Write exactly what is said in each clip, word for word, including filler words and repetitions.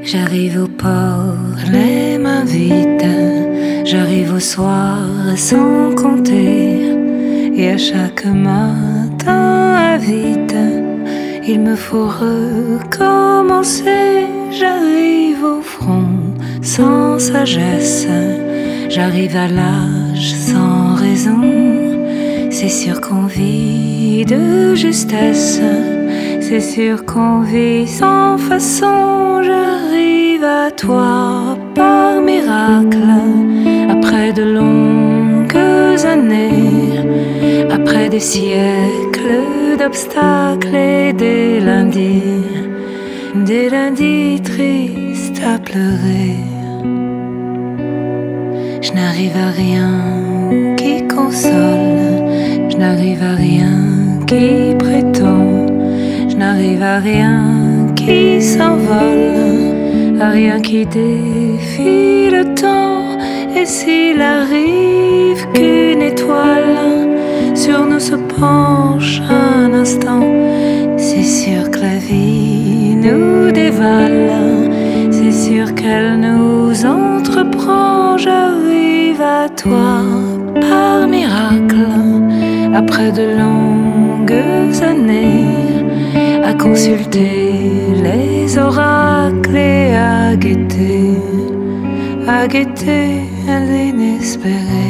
J'arrive au port, les mains vides. J'arrive au soir sans compter. Et à chaque matin à vide, il me faut recommencer. J'arrive au front sans sagesse. J'arrive à l'âge sans raison. C'est sûr qu'on vit de justesse. C'est sûr qu'on vit sans façon. J'arrive à toi par miracle. Après de longues années, après des siècles d'obstacles et des lundis, des lundis tristes à pleurer. Je n'arrive à rien qui console. Je n'arrive à rien qui prétend. Je n'arrive à rien qui s'envole, à rien qui défie le temps. Et s'il arrive qu'une étoile sur nous se penche un instant, c'est sûr que la vie nous dévale. C'est sûr qu'elle nous entreprend. J'arrive à toi par miracle. Après de longues années, à consulter les oracles et à guetter, à guetter l'inespéré.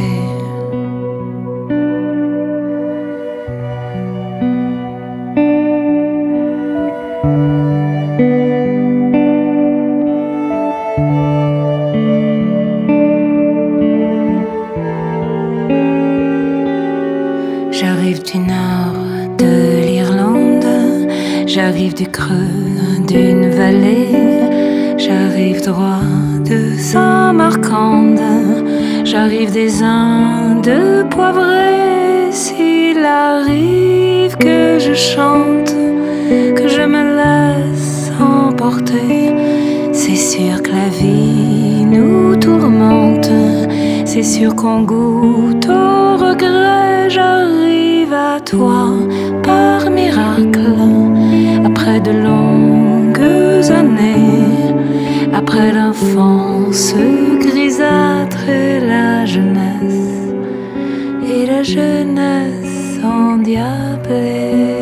J'arrive du nord de l'Irlande, j'arrive du creux d'une vallée, j'arrive droit de Samarcande, j'arrive des Indes poivrées. S'il arrive que je chante, que je me laisse emporter, c'est sûr que la vie nous tourmente. C'est sûr qu'on goûte au regret. J'arrive à toi par miracle. Après de longues années, après l'enfance grisâtre et la jeunesse, et la jeunesse endiablée.